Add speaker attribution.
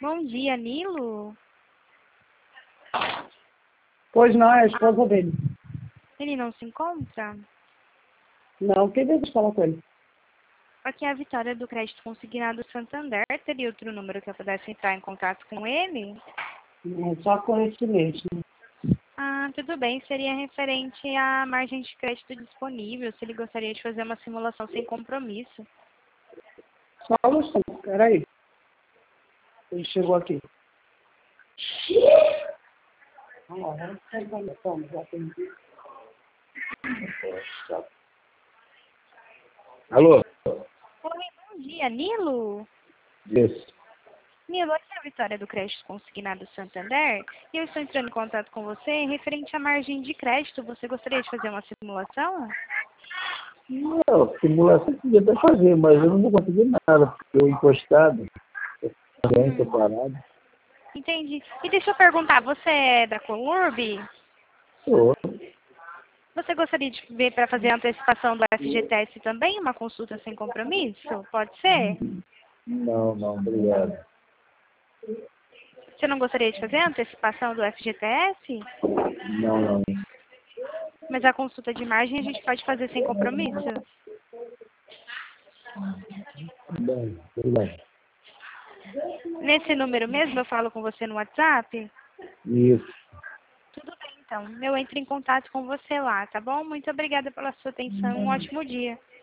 Speaker 1: Bom dia, Nilo.
Speaker 2: Pois não, é a esposa dele.
Speaker 1: Ele não se encontra?
Speaker 2: Não, quem deve falar com ele?
Speaker 1: Aqui é a Vitória do Crédito Consignado Santander. Teria outro número que eu pudesse entrar em contato com ele?
Speaker 2: É só com esse mesmo.
Speaker 1: Ah, tudo bem. Seria referente à margem de crédito disponível, se ele gostaria de fazer uma simulação sem compromisso.
Speaker 2: Só um instante, peraí. Ele chegou aqui. Vamos lá, vamos pegar a toma, já tem.
Speaker 3: Alô?
Speaker 1: Oi, bom dia, Nilo.
Speaker 3: Isso.
Speaker 1: Nilo, aqui é a Vitória do Crédito Consignado Santander e eu estou entrando em contato com você referente à margem de crédito. Você gostaria de fazer uma simulação?
Speaker 3: Não, simulação eu podia até fazer, mas eu não vou conseguir nada, porque eu encostado, estou parado.
Speaker 1: Entendi. E deixa eu perguntar, você é da Colurb?
Speaker 3: Sou.
Speaker 1: Você gostaria de ver para fazer a antecipação do FGTS também, uma consulta sem compromisso? Pode ser?
Speaker 3: Não, obrigado.
Speaker 1: Você não gostaria de fazer a antecipação do FGTS?
Speaker 3: Não.
Speaker 1: Mas a consulta de margem a gente pode fazer sem compromisso?
Speaker 3: Tudo bem.
Speaker 1: Nesse número mesmo eu falo com você no WhatsApp?
Speaker 3: Isso.
Speaker 1: Tudo bem, então. Eu entro em contato com você lá, tá bom? Muito obrigada pela sua atenção. Um ótimo dia.